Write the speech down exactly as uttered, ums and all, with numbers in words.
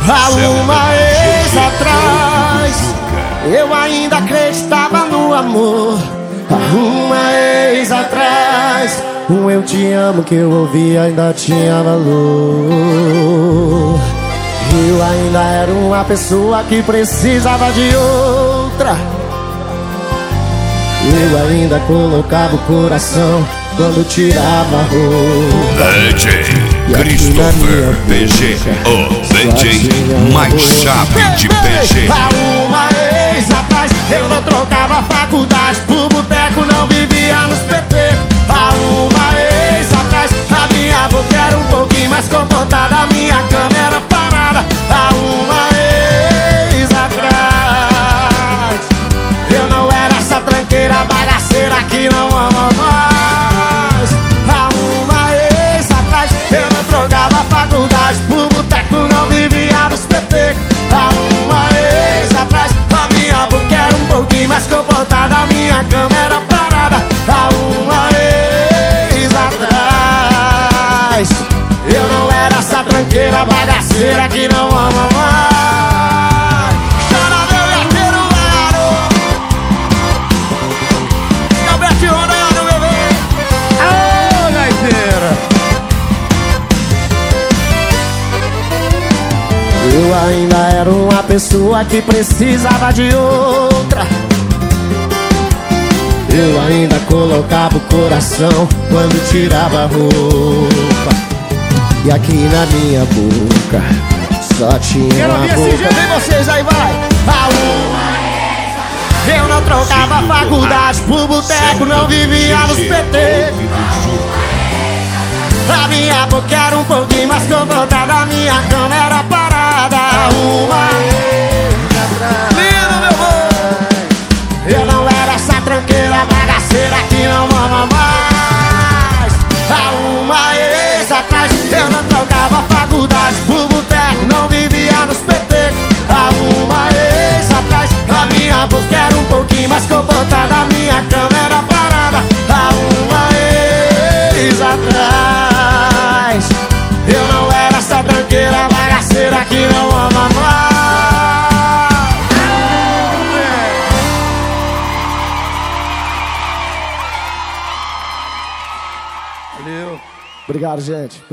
Há uma vez atrás eu ainda acreditava no amor. Há uma vez atrás um eu te amo que eu ouvi ainda tinha valor. Eu ainda era uma pessoa que precisava de outra. Eu ainda colocava o coração quando tirava a roupa. D J Christopher P G, o D J mais chave de P G. Há uma vez atrás eu não trocava faculdade por boteco, não vivia nos P T. Há uma vez atrás a minha boca era um pouquinho mais comportada, a minha cama era parada. Há uma vez atrás eu não era essa tranqueira bagaceira que não ama mais. Há uma vez atrás eu não trocava faculdade por boteco, não vivia nos P T. Há uma vez atrás a minha boca era um pouquinho mais comportada, a minha cama era parada. Há uma vez atrás eu não era essa tranqueira bagaceira que não ama mais. Chora meu gateiro, garoto, Gabriel Ronaldo, bebê. Ô, gaiteira, eu ainda era uma pessoa que precisava de outra. Eu ainda colocava o coração quando tirava a roupa. E aqui na minha boca só tinha Quero uma ouvir esse boca. jeito, hein, vocês aí, vai! Há uma vez eu não trocava faculdade por boteco, não vivia nos P T. A minha boca era um pouquinho mais comportada, a minha cama era parada. Uma vez atrás, lindo meu amor, eu não era essa tranqueira bagaceira que não ama mais. Há uma vez atrás eu não trocava faculdade por boteco, não vivia nos P T. Há uma vez atrás a minha boca era um pouquinho mais comportada, a minha cama era parada. Há uma vez atrás eu não era essa tranqueira bagaceira que não ama mais. Valeu. Obrigado, gente.